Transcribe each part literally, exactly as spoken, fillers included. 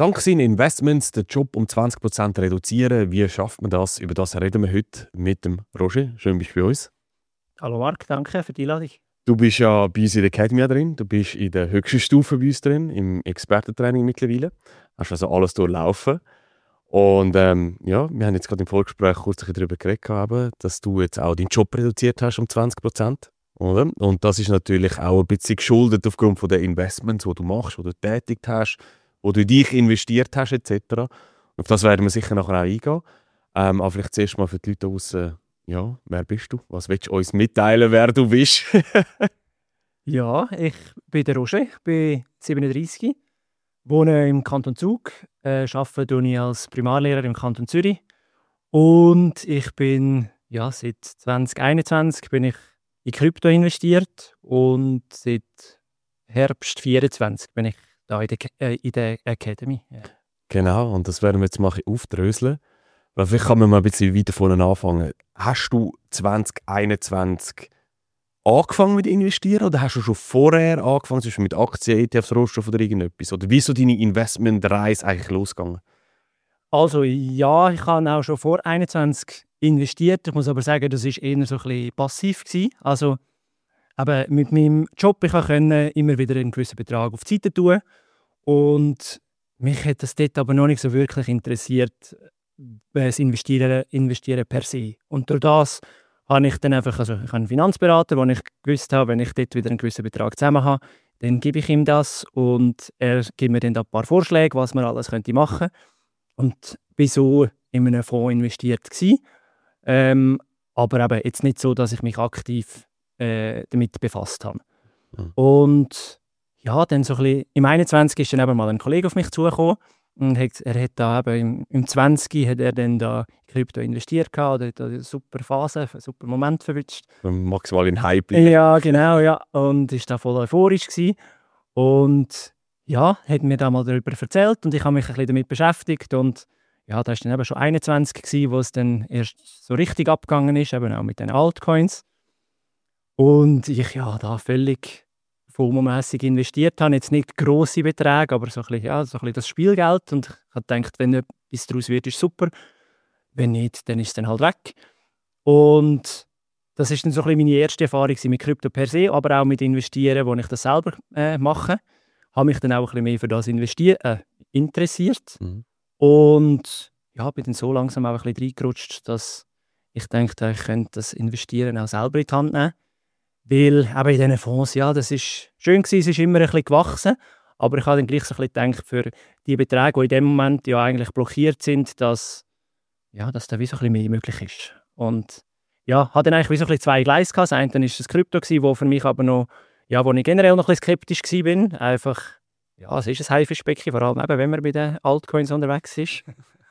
dank seinen Investments den Job um zwanzig Prozent reduzieren. Wie schafft man das? Über das reden wir heute mit dem Roger. Schön, bist du bei uns. Hallo Marc, danke für die Einladung. Du bist ja bei uns in der Academy drin. Du bist in der höchsten Stufe bei uns drin, im Expertentraining mittlerweile. Hast also alles durchlaufen. Und ähm, ja, wir haben jetzt gerade im Vorgespräch kurz darüber geredet, dass du jetzt auch deinen Job reduziert hast um zwanzig Prozent. Oder? Und das ist natürlich auch ein bisschen geschuldet aufgrund von den Investments, die du machst, die du tätigt hast, wo du in dich investiert hast et cetera. Auf das werden wir sicher nachher auch eingehen. Ähm, aber vielleicht zuerst mal für die Leute draussen, ja, wer bist du? Was willst du uns mitteilen, wer du bist? Ja, ich bin der Roger, ich bin siebenunddreißig, wohne im Kanton Zug, äh, arbeite ich als Primarlehrer im Kanton Zürich und ich bin ja, seit zwanzig einundzwanzig bin ich in Krypto investiert und seit Herbst vierundzwanzig bin ich da in der, äh, in der Academy. Ja. Genau, und das werden wir jetzt mal aufdröseln. Weil vielleicht kann man mal ein bisschen weiter vorne anfangen. Hast du zwanzig einundzwanzig angefangen mit investieren oder hast du schon vorher angefangen, zum Beispiel mit Aktien, E T Fs, Rohstoff oder irgendetwas? Oder wie ist so deine Investmentreise eigentlich losgegangen? Also ja, ich habe auch schon vor einundzwanzig investiert. Ich muss aber sagen, das war eher so ein bisschen passiv gewesen. Also aber mit meinem Job ich konnte immer wieder einen gewissen Betrag auf die Seite tun. Und mich hat das dort aber noch nicht so wirklich interessiert, das Investieren, Investieren per se. Und durch das habe ich dann einfach, also ich habe einen Finanzberater, wo ich gewusst habe, wenn ich dort wieder einen gewissen Betrag zusammen habe, dann gebe ich ihm das und er gibt mir dann ein paar Vorschläge, was man alles könnte machen könnte. Und bin so in einem Fonds investiert gewesen. Ähm, aber eben jetzt nicht so, dass ich mich aktiv äh, damit befasst habe. Mhm. Und ja, dann so ein bisschen, im einundzwanzig ist dann eben mal ein Kollege auf mich zugekommen und hat, er hat da eben im, im zwanzig hat er dann da in Krypto investiert gehabt, oder hat da eine super Phase, einen super Moment verwünscht. Maximal in Hype. Ja, genau, ja. Und ist da voll euphorisch gewesen. Und ja, hat mir da mal darüber erzählt und ich habe mich ein bisschen damit beschäftigt und ja, da war dann eben schon einundzwanzig gewesen, wo es dann erst so richtig abgegangen ist, eben auch mit den Altcoins. Und ich ja da völlig FOMO-mässig investiert habe, jetzt nicht grosse Beträge, aber so ein bisschen, ja, so ein bisschen das Spielgeld und ich habe gedacht, wenn etwas daraus wird, ist super, wenn nicht, dann ist es dann halt weg. Und das ist dann so ein bisschen meine erste Erfahrung mit Krypto per se, aber auch mit Investieren, wo ich das selber äh, mache. Habe mich dann auch ein bisschen mehr für das Investieren äh, interessiert. Mhm. Und ja, bin dann so langsam auch ein bisschen reingerutscht, dass ich dachte, ich könnte das Investieren auch selber in die Hand nehmen. Weil eben in diesen Fonds, ja, das ist schön gewesen, es ist immer ein bisschen gewachsen, aber ich habe dann gleich so ein bisschen gedacht, für die Beträge, die in dem Moment ja eigentlich blockiert sind, dass, ja, dass da wie so ein bisschen mehr möglich ist. Und ja, hatte dann eigentlich wie so ein bisschen zwei Gleise gehabt. Das eine war das Krypto, wo für mich aber noch, ja, wo ich generell noch ein bisschen skeptisch war. Einfach, ja, es ist ein Haifischbecken, vor allem eben, wenn man bei den Altcoins unterwegs ist.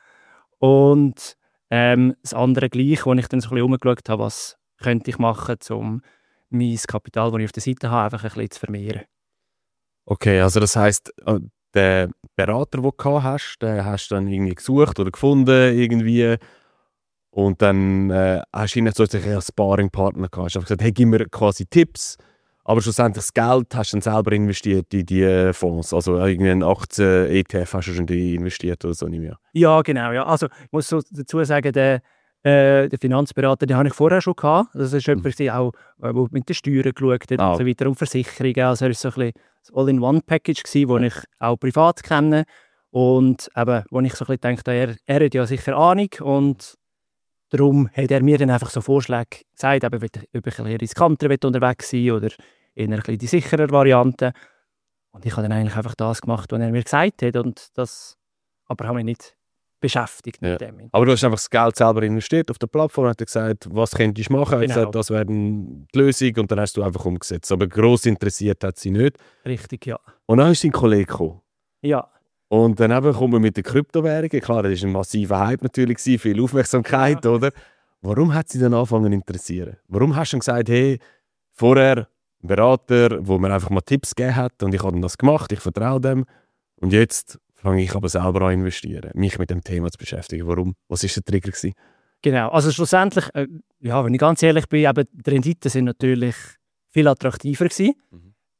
Und ähm, das andere gleich, wo ich dann so ein bisschen umgeschaut habe, was könnte ich machen, um mein Kapital, das ich auf der Seite habe, einfach ein bisschen zu vermehren. Okay, also das heisst, den Berater, den du hast, den hast du dann irgendwie gesucht oder gefunden irgendwie und dann äh, hast du ihn so als Sparringpartner gehabt. Hast du gesagt, hey, gib mir quasi Tipps, aber schlussendlich das Geld hast du dann selber investiert in die Fonds, also irgendeinen Aktien-E T F hast du schon investiert oder so nicht mehr? Ja, genau, ja. Also ich muss so dazu sagen, der Äh, den Finanzberater, den habe ich vorher schon gehabt. Das ist jemand, mhm. der auch der mit den Steuern geschaut hat ah. und so weiter und Versicherungen. Also er war so ein bisschen das All-in-One-Package, das ich auch privat kenne. Und eben, wo ich so ein bisschen dachte, er, er hat ja sicher Ahnung und darum hat er mir dann einfach so Vorschläge gesagt, eben, ob ich ein bisschen riskanter unterwegs sein oder eher ein bisschen die sichere Variante. Und ich habe dann eigentlich einfach das gemacht, was er mir gesagt hat. Und das aber habe ich nicht beschäftigt mit ja. dem. Aber du hast einfach das Geld selber investiert auf der Plattform und hast gesagt, was könntest du machen? Genau. Gesagt, das wäre die Lösung und dann hast du einfach umgesetzt. Aber gross interessiert hat sie nicht. Richtig, ja. Und dann ist sein Kollege gekommen. Ja. Und dann eben kommen wir mit den Kryptowährungen. Klar, das war ein massiver Hype natürlich, viel Aufmerksamkeit, ja. Oder? Warum hat sie dann angefangen zu interessieren? Warum hast du gesagt, hey, vorher ein Berater, wo mir einfach mal Tipps gegeben hat und ich habe das gemacht, ich vertraue dem und jetzt fange ich aber selber an investieren, mich mit dem Thema zu beschäftigen. Warum? Was war der Trigger gewesen? Genau, also schlussendlich, äh, ja, wenn ich ganz ehrlich bin, eben, die Renditen sind natürlich viel attraktiver gewesen. Mhm.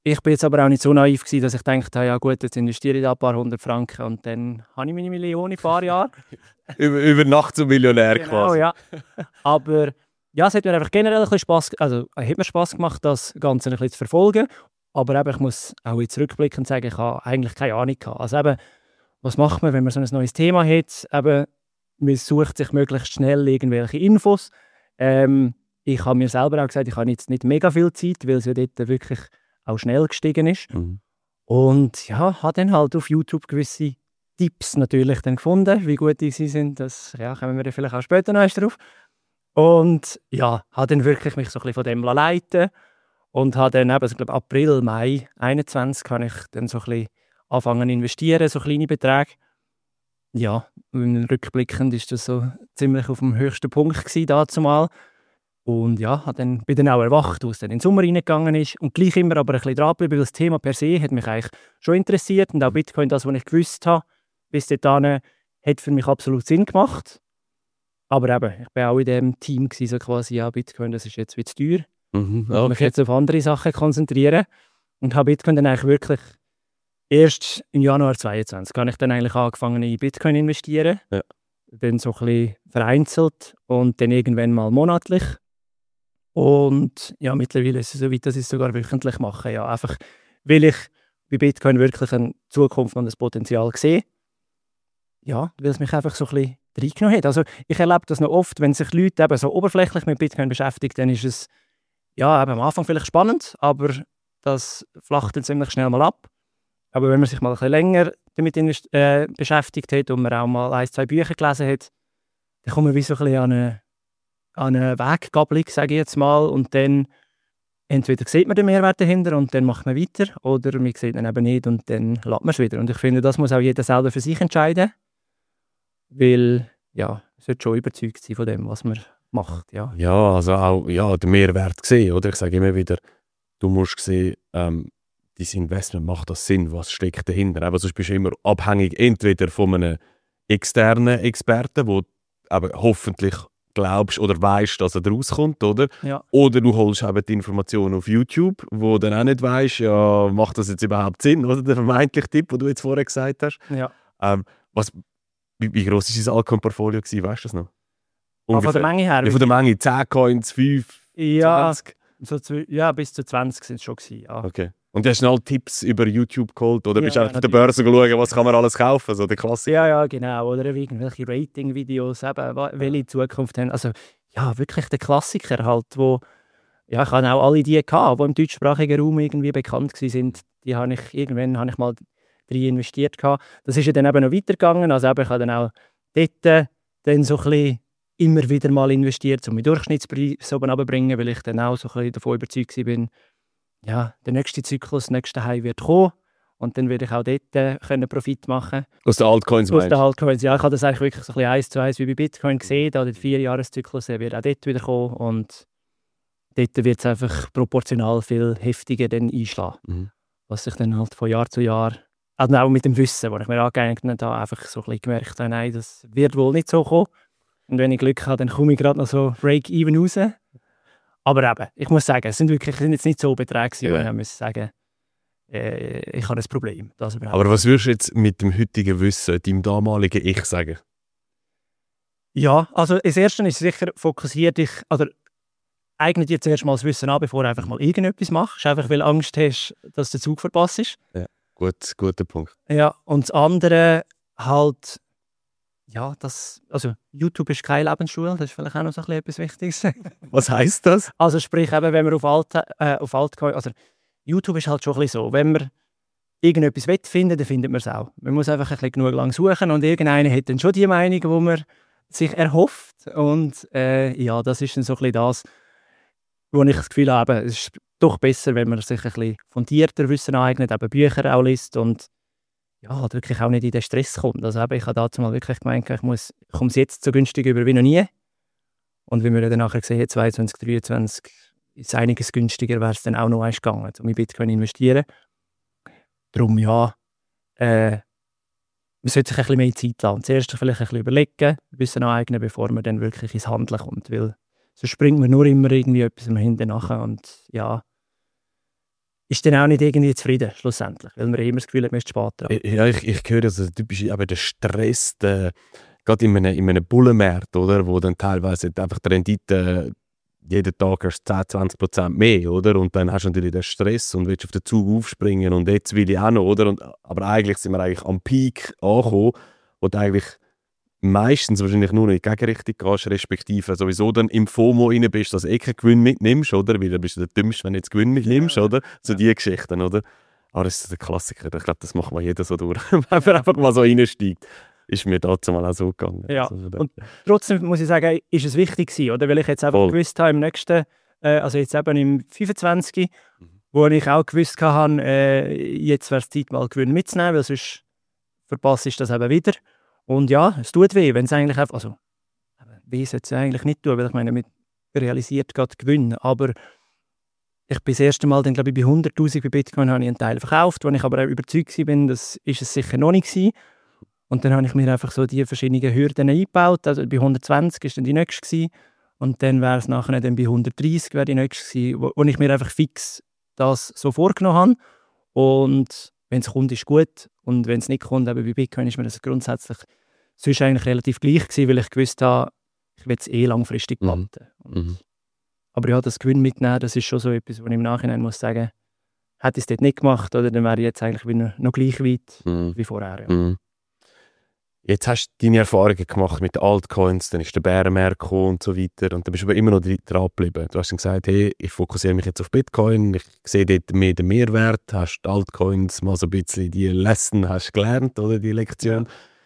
ich bin jetzt aber auch nicht so naiv gewesen, dass ich dachte, ja gut, jetzt investiere ich da ein paar hundert Franken und dann habe ich meine Million in ein paar Jahren. über, über Nacht zum Millionär Genau, quasi. ja. Aber ja, es hat mir einfach generell ein bisschen Spass, also hat mir Spass gemacht, das Ganze ein bisschen zu verfolgen. Aber eben, ich muss auch jetzt rückblickend sagen, ich habe eigentlich keine Ahnung gehabt. Also eben, was macht man, wenn man so ein neues Thema hat? Eben, man sucht sich möglichst schnell irgendwelche Infos. Ähm, ich habe mir selber auch gesagt, ich habe jetzt nicht mega viel Zeit, weil es ja dort wirklich auch schnell gestiegen ist. Mhm. Und ja, habe dann halt auf YouTube gewisse Tipps natürlich dann gefunden. Wie gut die sie sind, das ja, kommen wir dann vielleicht auch später noch erst drauf. Und ja, habe dann wirklich mich so ein bisschen von dem leiten und habe dann eben, also, ich glaube April, Mai einundzwanzig habe ich dann so ein bisschen angefangen zu investieren, so kleine Beträge. Ja, rückblickend ist das so ziemlich auf dem höchsten Punkt gewesen, dazumal. Und ja, habe dann, bin dann auch erwacht, als es dann in den Sommer reingegangen ist. Und gleich immer aber ein bisschen dranbleiben, weil das Thema per se hat mich eigentlich schon interessiert. Und auch Bitcoin, das, was ich gewusst habe, bis dahin, hat für mich absolut Sinn gemacht. Aber eben, ich war auch in dem Team gewesen, so quasi, ja, Bitcoin, das ist jetzt wieder teuer. Mhm. Ich muss mich Okay. jetzt auf andere Sachen konzentrieren. Und habe Bitcoin dann eigentlich wirklich erst im Januar zweitausendzweiundzwanzig habe ich dann eigentlich angefangen in Bitcoin zu investieren. Ja. Dann so ein bisschen vereinzelt und dann irgendwann mal monatlich. Und ja, mittlerweile ist es so weit, dass ich es sogar wöchentlich mache. Ja, einfach, weil ich bei Bitcoin wirklich eine Zukunft und ein Potenzial sehe. Ja, weil es mich einfach so ein bisschen reingenommen hat. Also ich erlebe das noch oft, wenn sich Leute eben so oberflächlich mit Bitcoin beschäftigen, dann ist es ja, eben am Anfang vielleicht spannend, aber das flacht dann ziemlich schnell mal ab. Aber wenn man sich mal ein bisschen länger damit invest- äh, beschäftigt hat und man auch mal ein, zwei Bücher gelesen hat, dann kommt man wie so ein bisschen an eine, an eine Weggabelung, sage ich jetzt mal, und dann entweder sieht man den Mehrwert dahinter und dann macht man weiter, oder man sieht ihn eben nicht und dann lässt man es wieder. Und ich finde, das muss auch jeder selber für sich entscheiden, weil ja, man sollte schon überzeugt sein von dem, was man macht. Ja, Ja, also auch ja, den Mehrwert sehen, oder? Ich sage immer wieder, du musst sehen, ähm, dein Investment macht das Sinn, was steckt dahinter. Aber sonst bist du immer abhängig entweder von einem externen Experten, wo aber hoffentlich glaubst oder weißt, dass er rauskommt, oder? ja. Oder du holst eben die Informationen auf YouTube, wo dann auch nicht weißt, ja, macht das jetzt überhaupt Sinn, oder? Der vermeintliche Tipp, den du jetzt vorher gesagt hast. ja. Ähm, was, wie, wie groß war dein Altcoin-Portfolio gewesen, weißt du das noch? Aber von der Menge her? Ja, von der Menge, zehn Coins, fünf, Ja, zwanzig? so zw- ja, bis zu zwanzig sind es schon gewesen, ja. Okay. Und du hast schnell Tipps über YouTube geholt oder Ja, bist du einfach auf der natürlich. Börse schauen, was kann man alles kaufen, so der Klassiker? Ja, ja, genau. Oder irgendwelche Rating-Videos, eben, wa- welche Zukunft haben. Also, ja, wirklich der Klassiker halt, wo, ja, ich habe auch alle die gehabt, die im deutschsprachigen Raum irgendwie bekannt waren. Die habe ich, irgendwann habe ich mal drin investiert gehabt. Das ist ja dann eben noch weitergegangen. Also eben, ich habe dann auch dort äh, dann so ein bisschen immer wieder mal investiert, um meinen Durchschnittspreis oben runterzubringen, weil ich dann auch so ein bisschen davon überzeugt war, ja, der nächste Zyklus, der nächste High wird kommen. Und dann werde ich auch dort äh, können Profit machen. Aus den Altcoins Aus meinst den du? Altcoins, ja, ich habe das eigentlich wirklich so ein bisschen eins zu eins wie bei Bitcoin gesehen. Da der Vierjahreszyklus der wird auch dort wieder kommen. Und dort wird es einfach proportional viel heftiger dann einschlagen. Mhm. Was sich dann halt von Jahr zu Jahr, also auch mit dem Wissen, das ich mir angeeignet habe, einfach so ein bisschen gemerkt habe, nein, das wird wohl nicht so kommen. Und wenn ich Glück habe, dann komme ich gerade noch so Break-Even raus. Aber eben, ich muss sagen, es sind wirklich es sind jetzt nicht so Beträge, wo Ja. ich muss sagen, äh, ich habe ein Problem. Das überhaupt. Aber was würdest du jetzt mit dem heutigen Wissen, deinem damaligen Ich sagen? Ja, also das Erste ist sicher, fokussiert dich, oder eigne dir zuerst mal das Wissen an, bevor du einfach mal irgendetwas machst. Einfach weil du Angst hast, dass der Zug verpasst ist. Gut, guter Punkt. Ja, und das andere halt, ja, das, also YouTube ist keine Lebensschule, das ist vielleicht auch noch so ein bisschen etwas Wichtiges. Was heisst das? Also sprich eben, wenn man auf, Alt, äh, auf Altcoin, also YouTube ist halt schon ein bisschen so, wenn man irgendetwas will finden, dann findet man es auch. Man muss einfach ein bisschen genug lang suchen und irgendeiner hat dann schon die Meinung, die man sich erhofft. Und äh, ja, das ist dann so ein bisschen das, wo ich das Gefühl habe, es ist doch besser, wenn man sich ein bisschen fundierter Wissen aneignet, eben Bücher auch liest und ja, halt wirklich auch nicht in den Stress kommt. Also eben, ich habe dazu mal wirklich gemeint, ich, muss, ich komme es jetzt so günstig über wie noch nie. Und wie wir dann nachher gesehen haben, zwanzig dreiundzwanzig ist einiges günstiger, wäre es dann auch noch eins gegangen, um in Bitcoin zu investieren. Darum ja, äh, man sollte sich ein bisschen mehr Zeit lassen. Zuerst vielleicht ein bisschen überlegen, Wissen aneignen, bevor man dann wirklich ins Handeln kommt. Weil sonst springt man nur immer irgendwie etwas hinten nachher. Und ja, ist dann auch nicht irgendwie zufrieden, schlussendlich, weil man immer das Gefühl hat, man ist zu spät dran. Ja, ich, ich höre, also, du bist eben der Stress, der, gerade in einem, in einem Bullenmarkt, oder, wo dann teilweise einfach die Rendite jeden Tag erst zehn, zwanzig Prozent mehr, oder? Und dann hast du natürlich den Stress und willst auf den Zug aufspringen und jetzt will ich auch noch, oder? Und, aber eigentlich sind wir eigentlich am Peak angekommen, wo du eigentlich meistens wahrscheinlich nur in die Gegenrichtung gehst, respektive sowieso dann im FOMO rein bist, dass du eh keinen Gewinn mitnimmst, oder? Weil dann bist du der Dümmste, wenn du jetzt Gewinn mitnimmst, ja, oder? So ja. Die Geschichten, oder? Aber das ist der Klassiker. Ich glaube, das macht mal jeder so durch. Wenn man einfach mal so reinsteigt. Ist mir dazu mal auch so gegangen. Ja. Also, und trotzdem muss ich sagen, ist es wichtig gewesen, oder? Weil ich jetzt einfach Voll. gewusst habe, im nächsten, äh, also jetzt eben im fünfundzwanzig, mhm. wo ich auch gewusst habe, äh, jetzt wäre es Zeit, mal Gewinn mitzunehmen, weil sonst verpasse ich das eben wieder. Und ja, es tut weh, wenn es eigentlich einfach, also weh sollte es eigentlich nicht tun, weil ich meine, man realisiert gerade Gewinn, aber ich bin das erste Mal, dann, glaube ich, bei hunderttausend bei Bitcoin habe ich einen Teil verkauft, wo ich aber auch überzeugt war, das ist es sicher noch nicht gewesen. Und dann habe ich mir einfach so die verschiedenen Hürden eingebaut. Also bei hundertzwanzig war dann die nächste gewesen. Und dann wäre es nachher dann bei hundertdreissig wäre die nächste gewesen, wo, wo ich mir einfach fix das so vorgenommen habe. Und wenn es kommt, ist gut. Und wenn es nicht kommt, eben bei Bitcoin ist mir das grundsätzlich sonst eigentlich relativ gleich gewesen, weil ich gewusst habe, ich will es eh langfristig behalten. Mhm. Und, aber ja, das Gewinn mitnehmen, das ist schon so etwas, wo ich im Nachhinein muss sagen, hätte ich es dort nicht gemacht, oder dann wäre ich jetzt eigentlich wieder noch gleich weit mhm. wie vorher. Ja. Mhm. Jetzt hast du deine Erfahrungen gemacht mit Altcoins, dann ist der Bärenmarkt gekommen und so weiter und dann bist du aber immer noch dran geblieben. Du hast dann gesagt, hey, ich fokussiere mich jetzt auf Bitcoin, ich sehe dort mehr den Mehrwert, hast die Altcoins mal so ein bisschen die Lesson hast gelernt, oder die Lektion. Ja.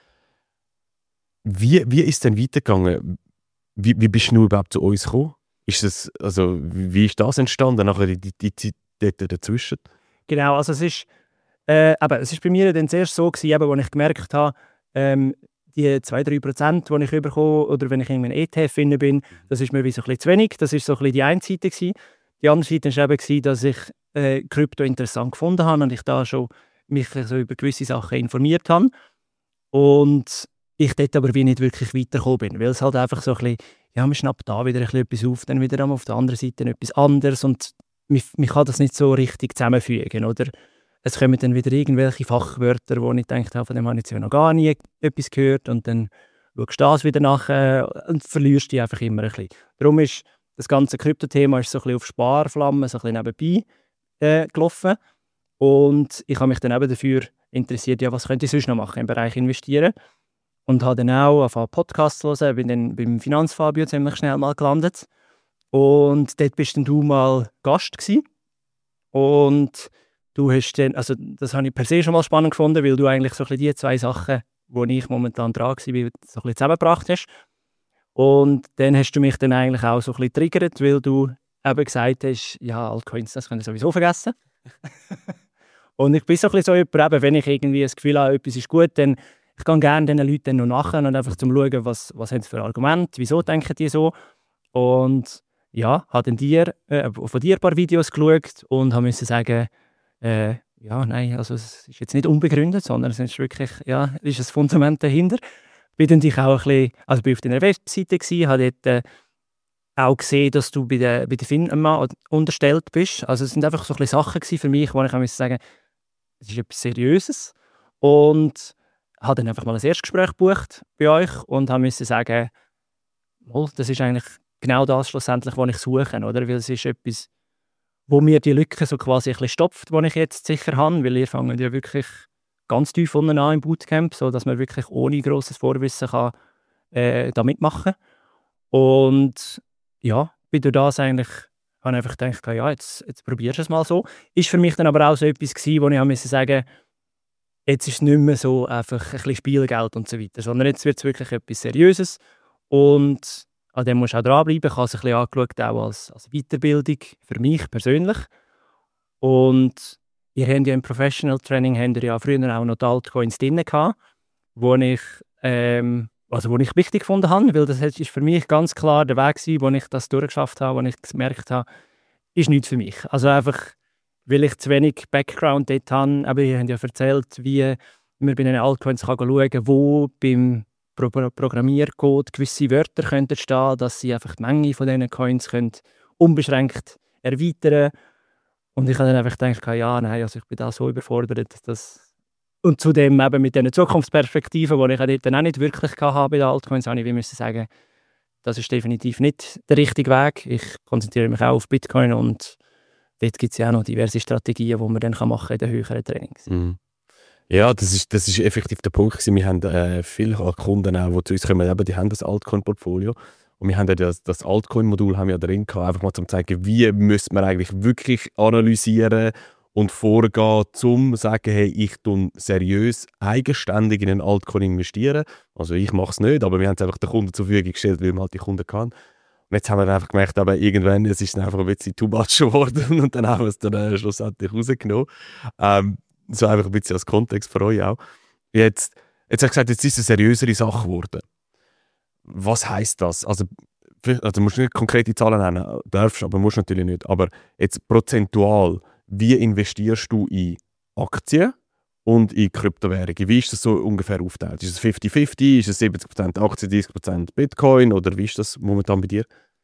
Wie, wie ist es denn weitergegangen? Wie, wie bist du überhaupt zu uns gekommen? Ist das, also, wie ist das entstanden, nachher die, die Zeit dort dazwischen? Genau, also es ist, äh, aber es ist bei mir dann zuerst so gewesen, eben, als ich gemerkt habe, Ähm, die zwei bis drei Prozent, die ich bekomme, oder wenn ich in einem E T F drin bin, das ist mir wie so ein bisschen zu wenig. Das war so ein bisschen die eine Seite gewesen. Die andere Seite war eben, dass ich äh, Krypto interessant gefunden habe und ich da schon mich so über gewisse Sachen informiert habe. Und ich dort aber wie nicht wirklich weitergekommen bin, weil es halt einfach so ein bisschen, ja, man schnappt da wieder ein bisschen etwas auf, dann wieder auf der anderen Seite etwas anderes und man, man kann das nicht so richtig zusammenfügen, oder? Es kommen dann wieder irgendwelche Fachwörter, wo ich gedacht habe, von dem habe ich jetzt ja noch gar nie etwas gehört. Und dann schaust du das wieder nachher und verlierst dich einfach immer ein bisschen. Darum ist das ganze Krypto-Thema so ein bisschen auf Sparflammen, so ein bisschen nebenbei äh, gelaufen. Und ich habe mich dann eben dafür interessiert, ja, was könnte ich sonst noch machen im Bereich Investieren. Und habe dann auch angefangen Podcasts zu hören, bin dann beim Finanzfabio ziemlich schnell mal gelandet. Und dort bist dann du mal Gast gewesen. Und du hast dann, also das habe ich per se schon mal spannend gefunden, weil du eigentlich so ein bisschen die zwei Sachen, wo ich momentan dran war, so ein bisschen zusammengebracht hast. Und dann hast du mich dann eigentlich auch so ein bisschen triggert, weil du eben gesagt hast, ja, Altcoins, das könnt ihr sowieso vergessen. Und ich bin so ein bisschen so jemand, eben, wenn ich irgendwie das Gefühl habe, etwas ist gut, dann ich gehe gerne den Leuten dann noch nachher und einfach zum schauen, was, was haben sie für Argumente, wieso denken die so. Und ja, habe dann dir, äh, von dir ein paar Videos geschaut und habe müssen sagen, Äh, ja, nein, also es ist jetzt nicht unbegründet, sondern es ist wirklich, ja, ist ein Fundament dahinter. Bin dann dich auch ein bisschen, also bin auf deiner Webseite gewesen, habe dort äh, auch gesehen, dass du bei der, bei der FINMA unterstellt bist. Also es sind einfach so ein bisschen Sachen gewesen für mich, wo ich auch sagen musste, es ist etwas Seriöses. Und habe dann einfach mal ein Erstgespräch gebucht bei euch und habe müssen sagen, oh, das ist eigentlich genau das schlussendlich, was ich suche, oder? Weil es ist etwas, wo mir die Lücke so quasi ein bisschen stopft, die ich jetzt sicher habe, weil ihr fangt ja wirklich ganz tief unten an im Bootcamp, sodass man wirklich ohne grosses Vorwissen kann, äh, da mitmachen kann. Und ja, bin durch das eigentlich, habe einfach gedacht, ja, jetzt, jetzt probierst du es mal so. Ist für mich dann aber auch so etwas gewesen, wo ich musste sagen, jetzt ist es nicht mehr so einfach ein bisschen Spielgeld und so weiter, sondern jetzt wird es wirklich etwas Seriöses und an dem musst du auch dranbleiben. Ich habe es ein bisschen angeschaut, auch als, als Weiterbildung für mich persönlich. Und ihr habt ja im Professional Training habt ihr ja früher auch noch die Altcoins drin gehabt, wo ich, ähm, also wo ich wichtig gefunden habe, weil das ist für mich ganz klar der Weg gewesen, wo ich das durchgeschafft habe, wo ich gemerkt habe, ist nichts für mich. Also einfach, weil ich zu wenig Background dort habe. Aber ihr habt ja erzählt, wie man bei den Altcoins kann schauen kann, wo beim Pro Programmiercode gewisse Wörter könnten stehen, dass sie einfach die Menge von diesen Coins können unbeschränkt erweitern. Und ich habe dann einfach gedacht, ja, nein, also ich bin da so überfordert, dass... Und zudem eben mit diesen Zukunftsperspektiven, die ich ja dort dann auch nicht wirklich hatte bei den Altcoins, habe ich wie müssen sagen, das ist definitiv nicht der richtige Weg. Ich konzentriere mich auch auf Bitcoin und dort gibt es ja auch noch diverse Strategien, die man dann machen kann in den höheren Trainings. Mhm. Ja, das ist, das ist effektiv der Punkt gewesen. Wir haben äh, viele Kunden auch, die zu uns kommen, eben, die haben das Altcoin-Portfolio. Und wir haben ja das, das Altcoin-Modul haben wir ja drin gehabt, einfach mal zum zeigen, wie müsste man eigentlich wirklich analysieren und vorgehen, um zu sagen, hey, ich tue seriös, eigenständig in einen Altcoin investieren. Also ich mache es nicht, aber wir haben es einfach den Kunden zur Verfügung gestellt, weil wir halt die Kunden kann. Und jetzt haben wir einfach gemerkt, aber irgendwann es ist es einfach ein bisschen too much geworden und dann haben wir es dann äh, schlussendlich rausgenommen. Ähm, so einfach ein bisschen als Kontext für euch auch. Jetzt, jetzt habe ich gesagt, jetzt ist es eine seriösere Sache geworden. Was heisst das? Also, also du musst nicht konkrete Zahlen nennen, darfst, aber musst natürlich nicht. Aber jetzt prozentual, wie investierst du in Aktien und in Kryptowährungen? Wie ist das so ungefähr aufgeteilt? Ist es fifty fifty? Ist es siebzig Prozent Aktien, dreißig Prozent Bitcoin? Oder wie ist das momentan bei dir?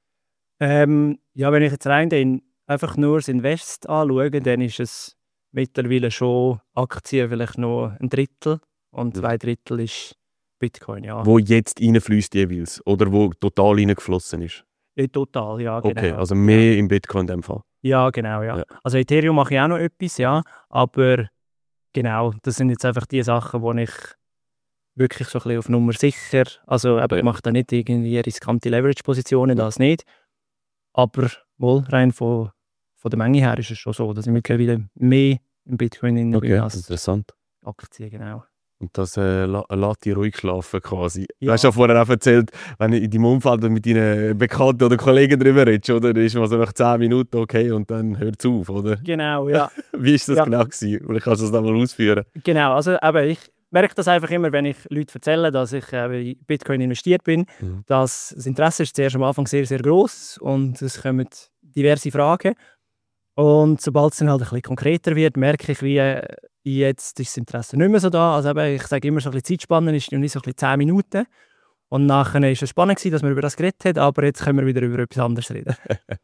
Ähm, ja, wenn ich jetzt rein den einfach nur das Invest anschaue, dann ist es mittlerweile schon Aktien vielleicht noch ein Drittel und zwei Drittel ist Bitcoin, ja. Wo jetzt reinfließt jeweils? Oder wo total reingeflossen ist? Ja, total, ja, genau. Okay, also mehr im Bitcoin in dem Fall. Ja, genau, ja. Ja. Also Ethereum mache ich auch noch etwas, ja, aber genau, das sind jetzt einfach die Sachen, wo ich wirklich so ein bisschen auf Nummer sicher, also eben, ich mache da nicht irgendwie riskante Leverage-Positionen, das nicht, aber wohl rein von, von der Menge her ist es schon so, dass ich mittlerweile mehr im Bitcoin in Okay, bin als interessant. Aktien, genau. Und das äh, la, lässt dich ruhig schlafen quasi. Ja. Du hast ja vorher auch erzählt, wenn du in deinem Umfeld mit deinen Bekannten oder Kollegen darüber redest, oder? Dann ist man so nach zehn Minuten okay und dann hört es auf, oder? Genau, ja. Wie ist das Ja. genau gewesen? Oder kannst du das nochmal ausführen? Genau, also eben, ich merke das einfach immer, wenn ich Leuten erzähle, dass ich äh, in Bitcoin investiert bin, Mhm. dass das Interesse ist zuerst am Anfang sehr, sehr gross und es kommen diverse Fragen. Und sobald es dann halt ein bisschen konkreter wird, merke ich, wie äh, jetzt ist das Interesse nicht mehr so da. Also eben, ich sage immer, so ein bisschen Zeitspannen ist nicht so ein bisschen zehn Minuten. Und nachher war es spannend gewesen, dass wir über das geredet haben, aber jetzt können wir wieder über etwas anderes reden.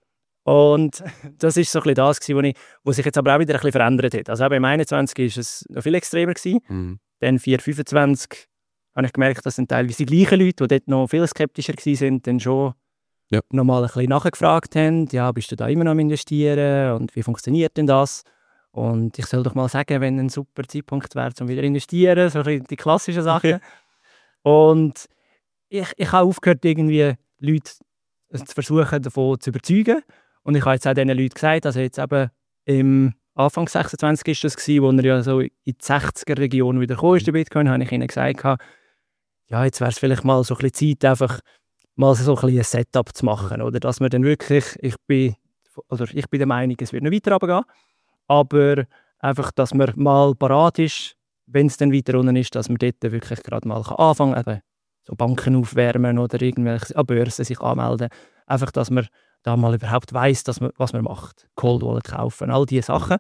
Und das war so ein bisschen das, gewesen, wo, ich, wo sich jetzt aber auch wieder ein bisschen verändert hat. Also eben im einundzwanzig war es noch viel extremer gewesen. Mhm. Dann vier fünfundzwanzig habe ich gemerkt, dass sind teilweise die gleichen Leute, die dort noch viel skeptischer waren, dann schon Ja. nochmal ein bisschen nachgefragt haben, ja, bist du da immer noch am Investieren und wie funktioniert denn das? Und ich soll doch mal sagen, wenn ein super Zeitpunkt wäre, um wieder zu investieren, so ein bisschen die klassischen Sachen. Okay. Und ich, ich habe aufgehört, irgendwie Leute zu versuchen, davon zu überzeugen. Und ich habe jetzt auch diesen Leuten gesagt, also jetzt eben im Anfang sechsundzwanzig ist das gewesen, wo er ja so in die sechziger-Region wieder gekommen ist, der Bitcoin, habe ich ihnen gesagt, ja, jetzt wäre es vielleicht mal so ein bisschen Zeit, einfach mal so ein bisschen ein Setup zu machen, oder? Dass man dann wirklich, ich bin, oder ich bin der Meinung, es wird noch weiter runtergehen, aber einfach, dass man mal parat ist, wenn es dann weiter unten ist, dass man dort wirklich gerade mal anfangen kann, eben so Banken aufwärmen oder irgendwelche an Börsen sich anmelden. Einfach, dass man da mal überhaupt weiss, dass man, was man macht. Cold Wallet kaufen, all diese Sachen.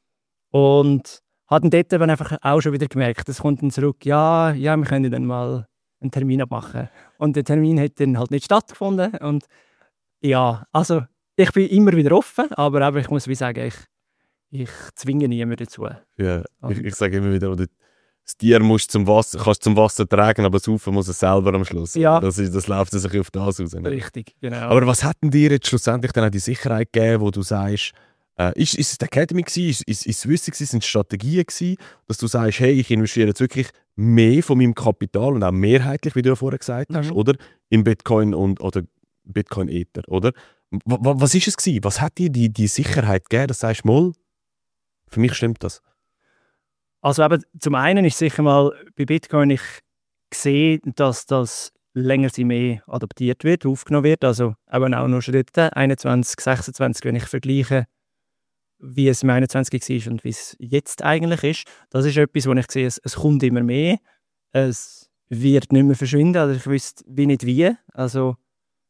Und hat dann dort eben einfach auch schon wieder gemerkt, es kommt dann zurück, ja, ja, wir können dann mal einen Termin abmachen. Und der Termin hat dann halt nicht stattgefunden. Und ja, also ich bin immer wieder offen, aber, aber ich muss wie sagen, ich, ich zwinge niemanden dazu. Ja, ich, ich sage immer wieder, oder das Tier musst zum Wasser, kannst zum Wasser tragen, aber saufen muss es selber am Schluss. Ja. Das, ist, das läuft sich auf das raus. Ne? Richtig, genau. Aber was hat denn dir jetzt schlussendlich dann auch die Sicherheit gegeben, wo du sagst, äh, ist, ist es die Academy gewesen, ist, ist, ist es Wissen gewesen, sind es Strategien gewesen, dass du sagst, hey, ich investiere jetzt wirklich mehr von meinem Kapital und auch mehrheitlich, wie du ja vorher gesagt hast, Mhm. oder? In Bitcoin und oder Bitcoin Ether, oder? W was ist es gewesen? Was hat dir die, die Sicherheit gegeben, dass du sagst, mal, für mich stimmt das? Also eben, zum einen ist sicher mal bei Bitcoin, ich sehe, dass das länger sie mehr adaptiert wird, aufgenommen wird. Also eben auch noch Schritte, einundzwanzig, sechsundzwanzig, wenn ich vergleiche, wie es im einundzwanzig war und wie es jetzt eigentlich ist. Das ist etwas, wo ich sehe, es, es kommt immer mehr. Es wird nicht mehr verschwinden. Also ich wüsste wie nicht wie. Also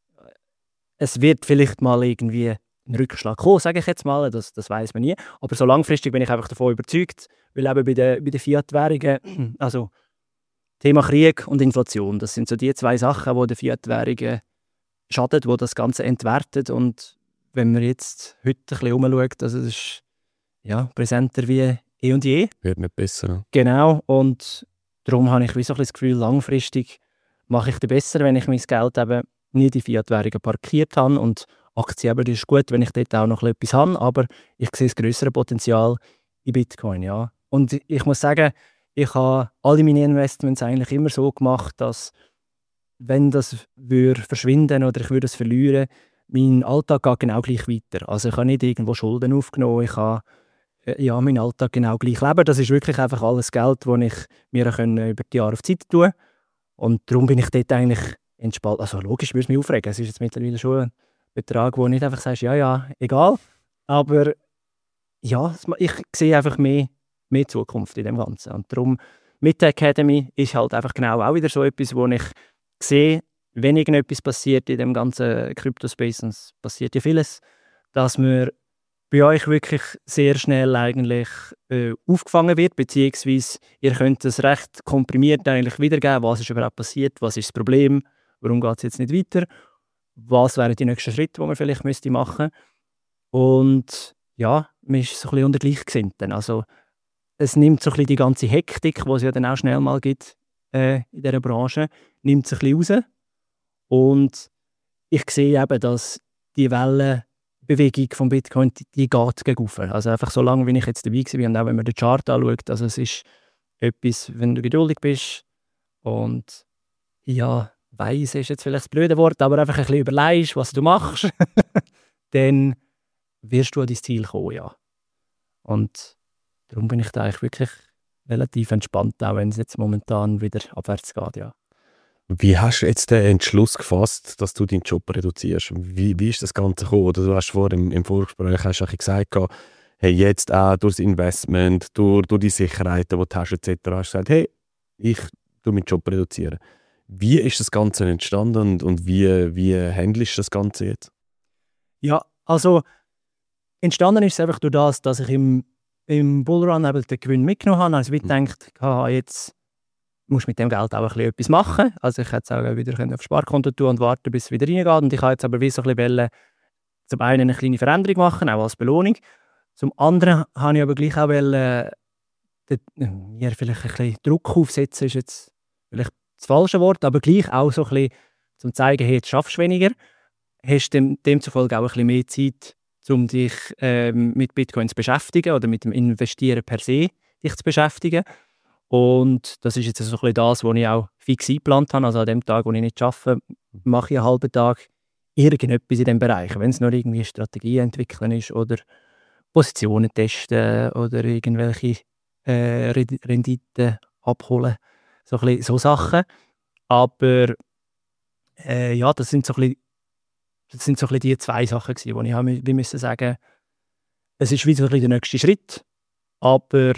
es wird vielleicht mal irgendwie ein Rückschlag kommen, sage ich jetzt mal, das, das weiß man nie. Aber so langfristig bin ich einfach davon überzeugt, weil eben bei den, bei den Fiat-Währungen, also Thema Krieg und Inflation, das sind so die zwei Sachen, die den Fiat-Währungen schaden, die das Ganze entwerten. Und wenn man jetzt heute ein bisschen umschaut, also es ist ja, präsenter wie eh und je. Wird nicht besser. Ne? Genau, und darum habe ich wie so ein bisschen das Gefühl, langfristig mache ich es besser, wenn ich mein Geld eben nicht in Fiat-Währungen parkiert habe. Und Aktien eben, das ist gut, wenn ich dort auch noch etwas habe, aber ich sehe das grössere Potenzial in Bitcoin, ja. Und ich muss sagen, ich habe alle meine Investments eigentlich immer so gemacht, dass, wenn das würde verschwinden oder ich würde es verlieren, mein Alltag geht genau gleich weiter. Also ich habe nicht irgendwo Schulden aufgenommen, ich habe äh, ja, meinen Alltag genau gleich leben. Das ist wirklich einfach alles Geld, das ich mir können über die Jahre auf die Seite tun. Und darum bin ich dort eigentlich entspannt. Also logisch würde es mich aufregen. Es ist jetzt mittlerweile schon ein Betrag, wo nicht einfach sagst, ja, ja, egal. Aber ja, ich sehe einfach mehr, mehr Zukunft in dem Ganzen. Und darum, mit der Academy ist halt einfach genau auch wieder so etwas, wo ich sehe, wenn irgendetwas passiert in dem ganzen Crypto-Space, und es passiert ja vieles, dass man bei euch wirklich sehr schnell eigentlich äh, aufgefangen wird, beziehungsweise ihr könnt es recht komprimiert eigentlich wiedergeben, was ist überhaupt passiert, was ist das Problem, warum geht es jetzt nicht weiter, was wären die nächsten Schritte, die man vielleicht müsste machen. Und ja, man ist so ein bisschen unter Gleichgesinnten. Also es nimmt so ein bisschen die ganze Hektik, die es ja dann auch schnell mal gibt äh, in dieser Branche, nimmt es ein bisschen raus. Und ich sehe eben, dass die Wellenbewegung vom Bitcoin, die, die geht gegen rauf. Also einfach so lange, wie ich jetzt dabei war, und auch wenn man den Chart anschaut, also es ist etwas, wenn du geduldig bist und ja, weiss ist jetzt vielleicht das blöde Wort, aber einfach ein bisschen überlegst, was du machst, dann wirst du an dein Ziel kommen, ja. Und darum bin ich da eigentlich wirklich relativ entspannt, auch wenn es jetzt momentan wieder abwärts geht, ja. Wie hast du jetzt den Entschluss gefasst, dass du deinen Job reduzierst? Wie, wie ist das Ganze gekommen? Oder du hast vor im, im Vorgespräch hast du gesagt, hey, jetzt auch durch das Investment, durch, durch die Sicherheiten, die du hast, et cetera, hast du gesagt, hey, ich tue meinen Job reduzieren. Wie ist das Ganze entstanden und, und wie, wie handelst du das Ganze jetzt? Ja, also entstanden ist es einfach durch das, dass ich im, im Bullrun eben den Gewinn mitgenommen habe. Also ich mhm. gedacht, ah, jetzt musst du mit dem Geld auch ein bisschen etwas machen. Also ich hätte es auch wieder aufs Sparkonto tun und warten, bis es wieder reingeht. Und ich habe jetzt aber wie so ein bisschen wollen, zum einen eine kleine Veränderung machen, auch als Belohnung. Zum anderen habe ich aber gleich auch wollen, den, ja, vielleicht ein bisschen Druck aufsetzen, ist jetzt vielleicht das falsche Wort, aber gleich auch so ein bisschen zum zeigen, hey, jetzt schaffst du weniger. Hast dem, demzufolge auch ein bisschen mehr Zeit, um dich ähm, mit Bitcoin zu beschäftigen oder mit dem Investieren per se dich zu beschäftigen. Und das ist jetzt so ein bisschen das, was ich auch fix eingeplant habe. Also an dem Tag, wo ich nicht arbeite, mache ich einen halben Tag irgendetwas in diesem Bereich. Wenn es nur irgendwie Strategie entwickeln ist oder Positionen testen oder irgendwelche äh, Renditen abholen. So, ein bisschen, so Sachen. Aber äh, ja, das sind so ein bisschen, das sind so ein bisschen die zwei Sachen gewesen, wo ich habe, wie müssen sagen, es ist wie so ein bisschen der nächste Schritt, aber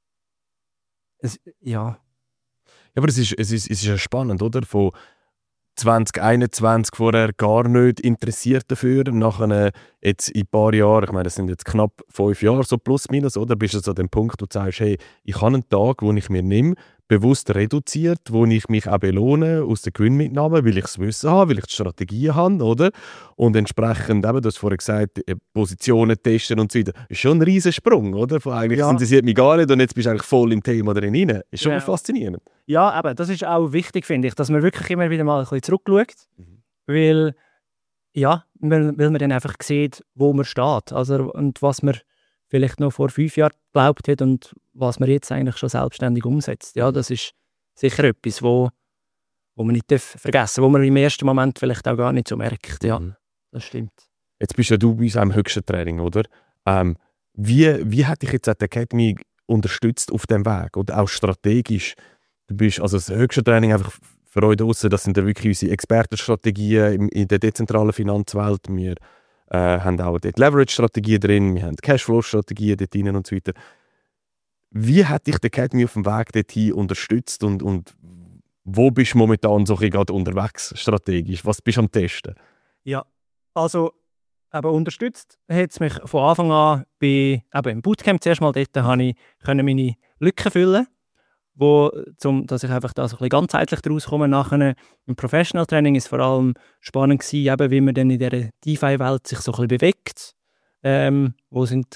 es, ja. Ja, aber es ist, es ist, es ist ja spannend, oder? Von zwanzig einundzwanzig vorher gar nicht interessiert dafür, nachher jetzt in ein paar Jahren, ich meine, das sind jetzt knapp fünf Jahre, so plus minus, oder? Bist du so an dem Punkt, wo du sagst, hey, ich habe einen Tag, wo ich mir nehme, bewusst reduziert, wo ich mich auch belohne aus der Gewinnmitnahme, weil ich das Wissen habe, weil ich die Strategie habe, oder? Und entsprechend, eben, du hast vorhin gesagt, Positionen testen und so weiter. Ist schon ein riesen Sprung, oder? Von eigentlich ja. interessiert mich gar nicht und jetzt bist du eigentlich voll im Thema drin. Ist schon ja. faszinierend. Ja, aber das ist auch wichtig, finde ich, dass man wirklich immer wieder mal ein bisschen zurückschaut, mhm. weil, ja, weil, weil man dann einfach sieht, wo man steht, also, und was man vielleicht noch vor fünf Jahren geglaubt hat und was man jetzt eigentlich schon selbstständig umsetzt. Ja, das ist sicher etwas, wo, wo man nicht vergessen darf, wo man im ersten Moment vielleicht auch gar nicht so merkt. Ja, mhm. das stimmt. Jetzt bist ja du bei uns am höchsten Training, oder? Ähm, wie, wie hat dich jetzt die Academy unterstützt auf dem Weg oder auch strategisch? Du bist also das höchste Training einfach für euch draussen, das sind ja wirklich unsere Expertenstrategien in, in der dezentralen Finanzwelt. Wir äh, haben auch dort Leverage-Strategien drin, wir haben Cashflow-Strategien dort drin und so weiter. Wie hat dich die Academy auf dem Weg dorthin unterstützt und, und wo bist du momentan so gerade unterwegs strategisch? Was bist du am Testen? Ja, also eben unterstützt hat es mich von Anfang an bei, eben im Bootcamp zuerst mal. Dort konnte ich meine Lücken füllen, wo, zum, dass ich einfach da so ein bisschen ganzheitlich daraus komme. Nachher im Professional Training ist vor allem spannend gewesen, eben, wie man dann in dieser DeFi-Welt sich so ein bisschen bewegt. Ähm, wo sind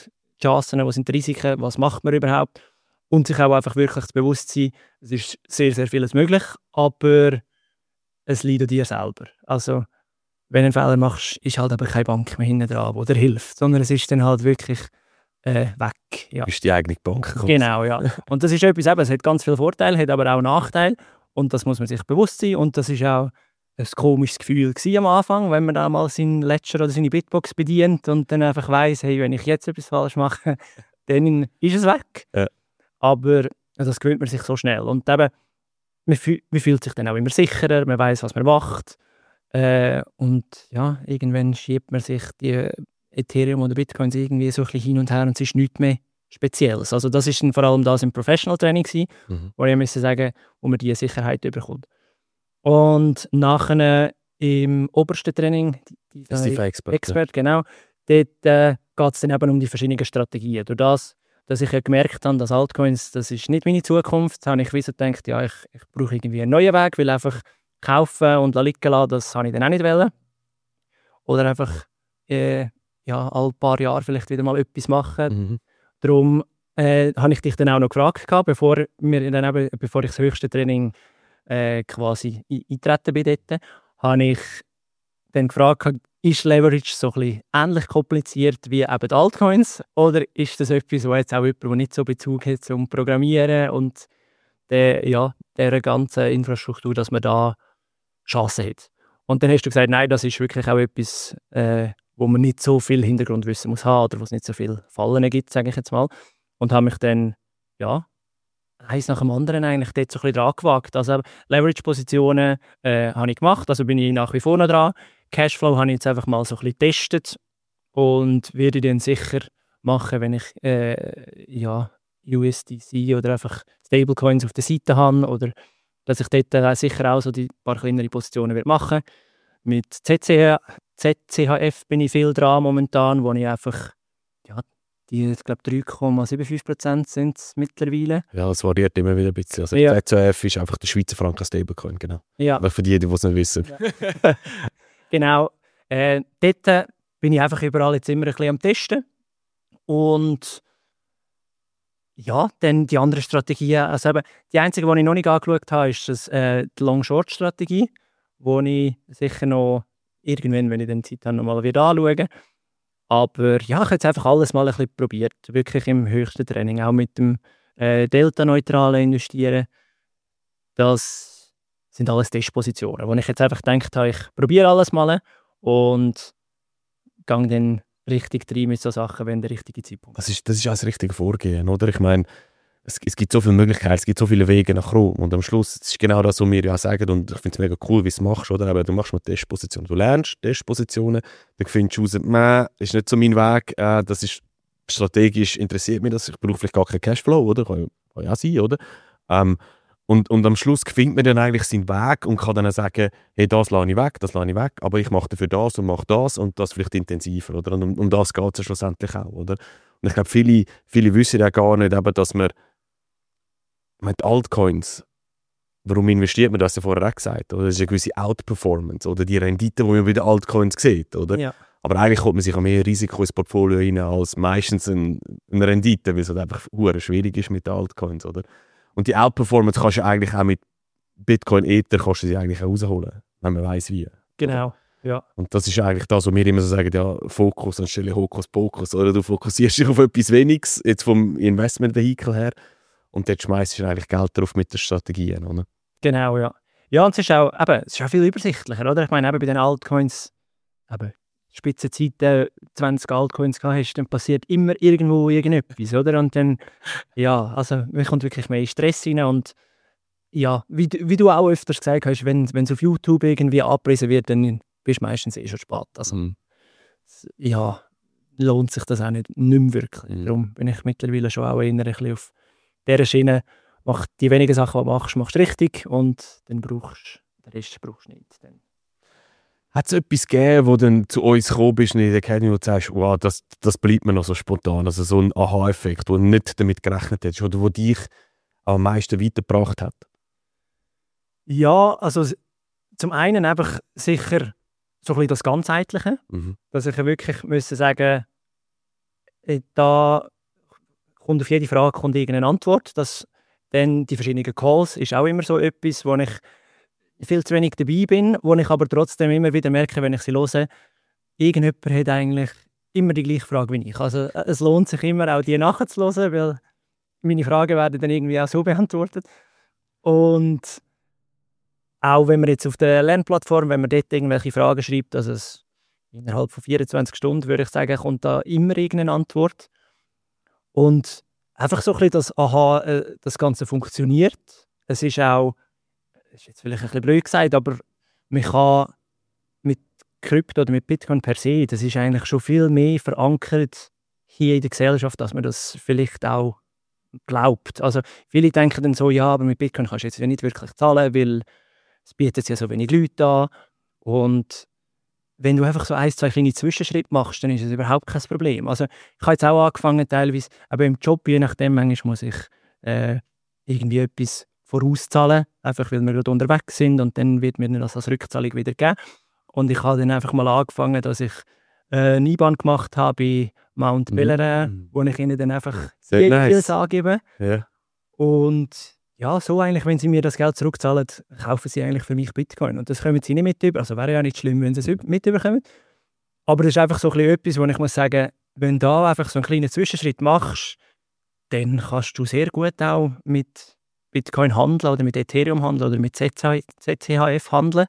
die Chancen, was sind die Risiken, was macht man überhaupt und sich auch einfach wirklich bewusst sein, es ist sehr, sehr vieles möglich, aber es liegt an dir selber. Also wenn du einen Fehler machst, ist halt aber keine Bank mehr hinten dran, die dir hilft, sondern es ist dann halt wirklich äh, weg. Ja. Du bist die eigene Bank. Genau, ja. Und das ist etwas, eben, es hat ganz viele Vorteile, hat aber auch Nachteile und das muss man sich bewusst sein und das ist auch ein komisches Gefühl gewesen am Anfang, wenn man da mal seinen Ledger oder seine Bitbox bedient und dann einfach weiss, hey, wenn ich jetzt etwas falsch mache, dann ist es weg. Ja. Aber das gewöhnt man sich so schnell und eben, man, fühl, man fühlt sich dann auch immer sicherer, man weiss, was man macht. Äh, und ja, irgendwann schiebt man sich die Ethereum oder Bitcoins irgendwie so ein bisschen hin und her und es ist nichts mehr Spezielles. Also das ist vor allem das im Professional Training gewesen, mhm. wo ich müsste sagen, wo man diese Sicherheit bekommt. Und nachher im obersten Training, die, die Expert, Expert, genau, dort äh, geht es dann eben um die verschiedenen Strategien. Durch das, dass ich ja gemerkt habe, dass Altcoins, das ist nicht meine Zukunft, habe ich wie so gedacht, ja, ich, ich brauche irgendwie einen neuen Weg, weil einfach kaufen und liegen lassen, das habe ich dann auch nicht wollen. Oder einfach äh, ja, alle paar Jahre vielleicht wieder mal etwas machen. Mhm. Darum äh, habe ich dich dann auch noch gefragt, bevor, wir dann eben, bevor ich das höchste Training äh, quasi eingetreten bin dort, habe ich dann gefragt, ist Leverage so ein bisschen ähnlich kompliziert wie eben die Altcoins oder ist das etwas, wo jetzt auch jemand, der nicht so Bezug hat zum Programmieren und der, ja, der ganzen Infrastruktur, dass man da Chancen hat. Und dann hast du gesagt, nein, das ist wirklich auch etwas, äh, wo man nicht so viel Hintergrundwissen muss haben oder wo es nicht so viele Fallen gibt, sage ich jetzt mal. Und habe mich dann, ja, eins nach dem anderen eigentlich dort so ein bisschen dran gewagt. Also Leverage-Positionen äh, habe ich gemacht, also bin ich nach wie vor noch dran. Cashflow habe ich jetzt einfach mal so ein bisschen getestet und werde dann sicher machen, wenn ich äh, ja, U S D C oder einfach Stablecoins auf der Seite habe oder dass ich dort äh, sicher auch so die paar kleinere Positionen werde machen. Mit Z C H F bin ich viel dran momentan, wo ich einfach, ja, die, ich glaube drei Komma fünfundsiebzig Prozent sind es mittlerweile. Ja, es variiert immer wieder ein bisschen. Also ja. Z C H F ist einfach der Schweizer Franken Stablecoin, genau. Ja. Aber für die, die es nicht wissen. Ja. Genau. Äh, dort bin ich einfach überall jetzt immer ein bisschen am Testen. Und ja, dann die anderen Strategien. Also eben, die einzige, die ich noch nicht angeschaut habe, ist das, äh, die Long-Short-Strategie, die ich sicher noch irgendwann, wenn ich dann Zeit habe, noch mal wieder anschauen. Aber ja, ich habe jetzt einfach alles mal ein bisschen probiert. Wirklich im höchsten Training. Auch mit dem äh, Delta-neutralen Investieren. Das sind alles Testpositionen, wo ich jetzt einfach gedacht habe, ich probiere alles mal und gehe dann richtig rein mit so Sachen, wenn der richtige Zeitpunkt ist. Das ist, das ist auch das richtige Vorgehen, oder? Ich meine, es, es gibt so viele Möglichkeiten, es gibt so viele Wege nach Rom und am Schluss, das ist genau das, was wir ja sagen und ich finde es mega cool, wie du es machst, oder? Aber du machst mal Testpositionen, du lernst Testpositionen, dann findest du raus, das ist nicht so mein Weg, äh, das ist strategisch interessiert mich das, ich brauche vielleicht gar keinen Cashflow, oder? Kann, kann ja auch sein, oder? Ähm, Und, und am Schluss findet man dann eigentlich seinen Weg und kann dann sagen, hey, das lasse ich weg, das lasse ich weg, aber ich mache dafür das und mache das und das vielleicht intensiver, oder? Und um, um das geht es ja schlussendlich auch, oder? Und ich glaube, viele, viele wissen ja gar nicht, eben, dass man mit Altcoins, warum investiert man, das hast du ja vorher auch gesagt, oder? Das ist eine gewisse Outperformance, oder die Rendite, die man bei den Altcoins sieht, oder? Ja. Aber eigentlich kommt man sich auch mehr Risiko ins Portfolio rein, als meistens eine, eine Rendite, weil es halt einfach verdammt schwierig ist mit den Altcoins, oder? Und die Outperformance kannst du eigentlich auch mit Bitcoin, Ether, kannst du sie eigentlich auch rausholen, wenn man weiss wie. Genau, ja. Und das ist eigentlich das, was wir immer so sagen, ja, Fokus anstelle Hokuspokus. Oder du fokussierst dich auf etwas Weniges, jetzt vom Investmentvehikel her, und dort schmeißt du eigentlich Geld drauf mit den Strategien, oder? Genau, ja. Ja, und es ist auch, eben, es ist auch viel übersichtlicher, oder? Ich meine, eben bei den Altcoins, eben, Spitzenzeiten, zwanzig Altcoins gehabt hast, dann passiert immer irgendwo irgendetwas, oder? Und dann, ja, also man kommt wirklich mehr in Stress rein und ja, wie, wie du auch öfters gesagt hast, wenn es auf YouTube irgendwie abgerissen wird, dann bist du meistens eh schon spät. Also, mhm. ja, lohnt sich das auch nicht, nicht mehr wirklich. Mhm. Darum bin ich mittlerweile schon auch eher ein bisschen auf dieser Schiene, mach die wenigen Sachen, die du machst, machst du richtig und dann brauchst du, den Rest brauchst du nicht. Dann. Hat es etwas gegeben, wo du zu uns gekommen bist in der Academy und sagst, wow, das, das bleibt mir noch so spontan, also so ein Aha-Effekt, wo du nicht damit gerechnet hättest oder wo dich am meisten weitergebracht hat? Ja, also zum einen einfach sicher so ein bisschen das Ganzheitliche, Mhm. dass ich wirklich müssen sagen, da kommt auf jede Frage kommt irgendeine Antwort. Das, dann die verschiedenen Calls ist auch immer so etwas, wo ich viel zu wenig dabei bin, wo ich aber trotzdem immer wieder merke, wenn ich sie höre, irgendjemand hat eigentlich immer die gleiche Frage wie ich. Also es lohnt sich immer, auch die nachzuhören, weil meine Fragen werden dann irgendwie auch so beantwortet. Und auch wenn man jetzt auf der Lernplattform, wenn man dort irgendwelche Fragen schreibt, also es innerhalb von vierundzwanzig Stunden, würde ich sagen, kommt da immer irgendeine Antwort. Und einfach so ein bisschen das Aha, äh, das Ganze funktioniert. Es ist auch, das ist jetzt vielleicht ein bisschen blöd gesagt, aber man kann mit Krypto oder mit Bitcoin per se, das ist eigentlich schon viel mehr verankert hier in der Gesellschaft, dass man das vielleicht auch glaubt. Also viele denken dann so, ja, aber mit Bitcoin kannst du jetzt ja nicht wirklich zahlen, weil es bietet ja so wenig Leute an. Und wenn du einfach so ein, zwei kleine Zwischenschritte machst, dann ist es überhaupt kein Problem. Also ich habe jetzt auch angefangen teilweise, aber im Job, je nachdem, manchmal muss ich äh, irgendwie etwas vorauszahlen, einfach weil wir gerade unterwegs sind und dann wird mir das als Rückzahlung wieder geben. Und ich habe dann einfach mal angefangen, dass ich äh, eine I B A N gemacht habe bei Mount Mhm. Bellerin, Mhm. wo ich ihnen dann einfach Sehr viel nice. Geld angebe. Ja. Und ja, so eigentlich, wenn sie mir das Geld zurückzahlen, kaufen sie eigentlich für mich Bitcoin. Und das kommen sie nicht mit über. Also wäre ja nicht schlimm, wenn sie es üb- mit überkommen. Aber das ist einfach so ein bisschen etwas, wo ich muss sagen, wenn du da einfach so einen kleinen Zwischenschritt machst, dann kannst du sehr gut auch mit Bitcoin handeln oder mit Ethereum handeln oder mit Z C H F handeln.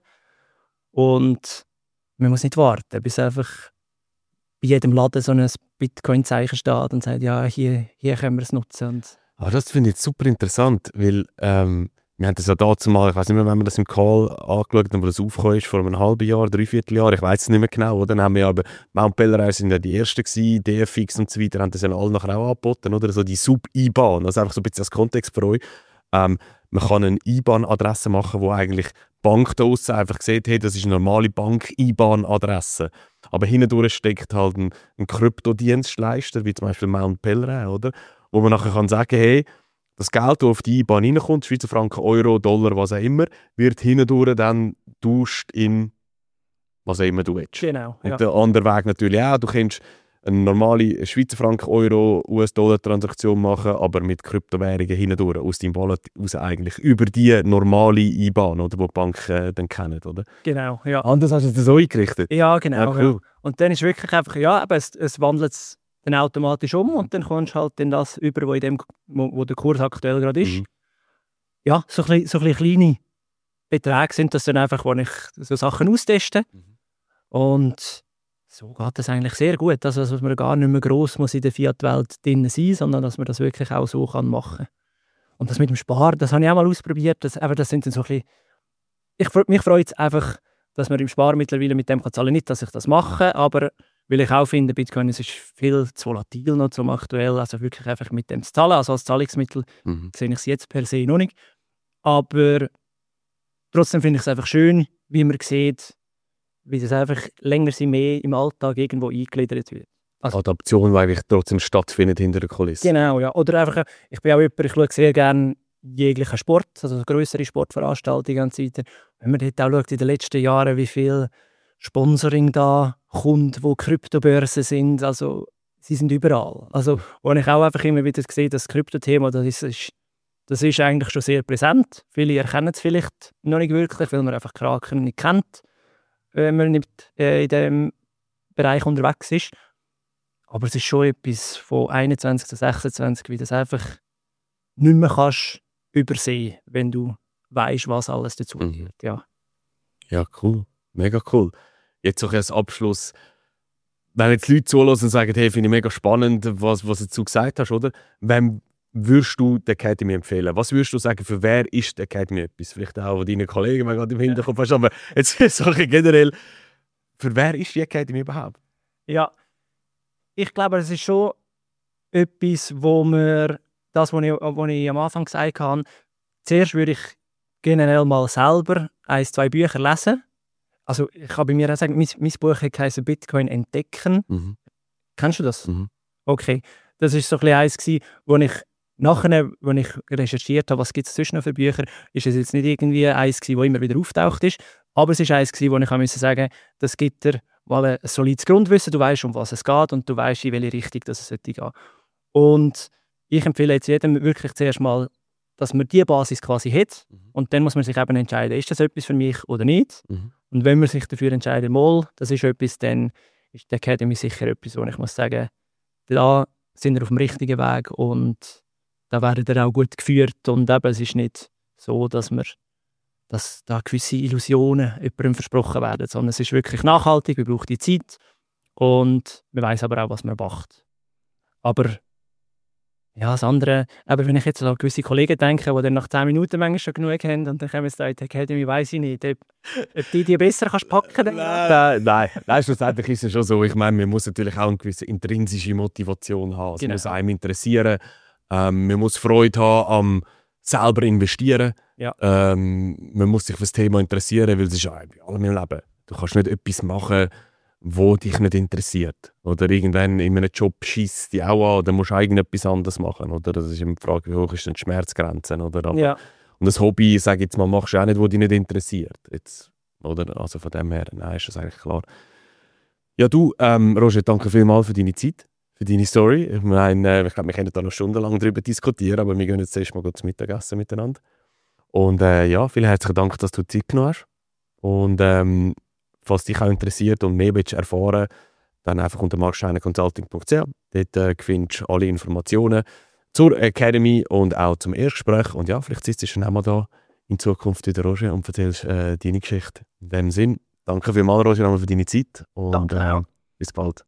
Und man muss nicht warten, bis einfach bei jedem Laden so ein Bitcoin-Zeichen steht und sagt, ja, hier, hier können wir es nutzen. Und Aber das finde ich jetzt super interessant, weil ähm, wir haben das ja dazu mal, ich weiß nicht mehr, wenn wir das im Call angeschaut haben, wo das aufgekommen ist, vor einem halben Jahr, dreiviertel Jahr, ich weiß es nicht mehr genau, oder? Dann haben wir ja, aber Mount Bellerin sind ja die Ersten gewesen, D F X und so weiter, haben das ja alle nachher auch angeboten, oder? So die Sub-I B A N, also einfach so ein bisschen als Kontext für euch. Ähm, man kann eine I B A N-Adresse machen, wo eigentlich die Bank da draussen einfach sieht, hey, das ist eine normale Bank-I B A N-Adresse. Aber hindurch steckt halt ein, ein Kryptodienstleister, wie zum Beispiel Mount Bellerin, oder? Wo man nachher kann sagen, hey, das Geld, das auf die I B A N reinkommt, Schweizer Franken, Euro, Dollar, was auch immer, wird hindurch dann getauscht in was auch immer du willst. genau, Und ja. der andere Weg natürlich auch, du kannst eine normale Schweizer Franken, Euro, U S-Dollar-Transaktion machen, aber mit Kryptowährungen hindurch, aus deinem Wallet raus eigentlich, über die normale I B A N, oder, die die Banken äh, dann kennen, oder? Genau, ja. Anders hast du es so eingerichtet? Ja, genau. Ja, cool. Ja. Und dann ist wirklich einfach, ja, aber es, es wandelt es dann automatisch um und dann kommst du halt in das über, wo, in dem, wo, wo der Kurs aktuell gerade ist. Mhm. Ja, so ein bisschen, so ein bisschen kleine Beträge sind das dann einfach, wo ich so Sachen austeste. Mhm. Und so geht das eigentlich sehr gut. Also, dass man gar nicht mehr gross muss in der Fiat-Welt drin sein, sondern dass man das wirklich auch so kann machen. Und das mit dem Sparen, das habe ich auch mal ausprobiert. Das, aber das sind dann so ein bisschen, ich, mich freut es einfach, dass man im Sparen mittlerweile mit dem kann zahlen. Nicht, dass ich das mache, aber weil ich auch finde, Bitcoin es ist viel zu volatil noch zum aktuell. Also wirklich einfach mit dem zu zahlen. Also als Zahlungsmittel Mhm. sehe ich es jetzt per se noch nicht. Aber trotzdem finde ich es einfach schön, wie man sieht, wie das einfach länger sie mehr im Alltag irgendwo eingegliedert wird. Also, Adaption, die eigentlich trotzdem stattfindet hinter der Kulisse. genau, ja. Oder einfach, äh, ich bin auch jemand, ich schaue sehr gerne jeglichen Sport, also grössere Sportveranstaltungen und so weiter. Wenn man dort auch schaut, in den letzten Jahren, wie viel Sponsoring da kommt, wo Kryptobörsen sind, also sie sind überall. Also, wo ich auch einfach immer wieder sehe, das Kryptothema, das ist, ist, das ist eigentlich schon sehr präsent. Viele erkennen es vielleicht noch nicht wirklich, weil man einfach Kraken nicht kennt, wenn man nicht äh, in diesem Bereich unterwegs ist. Aber es ist schon etwas von einundzwanzig zu sechsundzwanzig, wie das einfach nicht mehr kannst übersehen, wenn du weißt, was alles dazu Mhm. gehört. Ja. Ja, cool. Mega cool. Jetzt so als Abschluss, wenn jetzt Leute zuhören und sagen, hey, finde ich mega spannend, was, was du dazu gesagt hast, oder? Wem würdest du die Academy empfehlen? Was würdest du sagen, für wer ist die Academy etwas? Vielleicht auch deine Kollegen, wenn du gerade im Hinterkopf hast, aber jetzt so generell, für wer ist die Academy überhaupt? ja, ich glaube, es ist schon etwas, wo man, das, was ich, was ich am Anfang gesagt habe, zuerst würde ich generell mal selber ein, zwei Bücher lesen. Also ich kann bei mir auch sagen, mein, mein Buch heisst «Bitcoin entdecken». Mhm. Kennst du das? Mhm. Okay. Das war so ein bisschen eins gewesen, wo ich nachher, wo ich recherchiert habe, was gibt es zwischen für Bücher, ist es jetzt nicht irgendwie eins gewesen, wo immer wieder auftaucht ist, aber es ist eins gewesen, wo ich auch müssen sagen, das gibt dir mal ein solides Grundwissen, du weißt, um was es geht und du weißt, in welche Richtung das es gehen sollte. Und ich empfehle jetzt jedem wirklich zuerst mal, dass man diese Basis quasi hat Mhm. und dann muss man sich eben entscheiden, ist das etwas für mich oder nicht. Mhm. Und wenn man sich dafür entscheidet, mal, das ist etwas, dann ist die Academy sicher etwas, wo ich muss sagen, da sind wir auf dem richtigen Weg und da werden wir auch gut geführt und eben, es ist nicht so, dass wir dass da gewisse Illusionen jemandem versprochen werden, sondern es ist wirklich nachhaltig, wir brauchen die Zeit und man weiß aber auch, was man macht. Aber ja, das andere, aber wenn ich jetzt an gewisse Kollegen denke, die dann nach zehn Minuten manchmal schon genug haben und dann kommen sie da in die Academy, weiss ich nicht, ob, ob die die besser kannst packen kannst. Nein, nein, nein, schlussendlich ist es schon so. Ich meine, man muss natürlich auch eine gewisse intrinsische Motivation haben. Es Genau. muss einem interessieren. Ähm, man muss Freude haben am selber investieren. Ja. Ähm, man muss sich für das Thema interessieren, weil es ist ja bei allem im Leben. Du kannst nicht etwas machen, wo dich nicht interessiert. Oder irgendwann in einem Job schießt die auch an, dann musst du irgendetwas anderes machen. Oder? Das ist immer die Frage, wie hoch ist denn die Schmerzgrenze? Oder? Aber, Ja. Und das Hobby, sage ich jetzt mal, machst du auch nicht, wo dich nicht interessiert. Jetzt, oder? Also von dem her, nein, ist das eigentlich klar. Ja, du, ähm, Roger, danke vielmals für deine Zeit, für deine Story. Ich meine, ich glaube, wir können da noch stundenlang darüber diskutieren, aber wir gehen jetzt erst mal zum Mittagessen miteinander. Und äh, ja, vielen herzlichen Dank, dass du Zeit genommen hast. Und ähm, falls dich auch interessiert und mehr willst erfahren, dann einfach unter marksteiner consulting punkt c h. Dort äh, findest du alle Informationen zur Academy und auch zum Erstgespräch. Und ja, vielleicht sitzt du schon einmal da in Zukunft wieder, Roger, und erzählst äh, deine Geschichte. In dem Sinn, danke vielmals, Roger, für deine Zeit und Danke auch. äh, bis bald.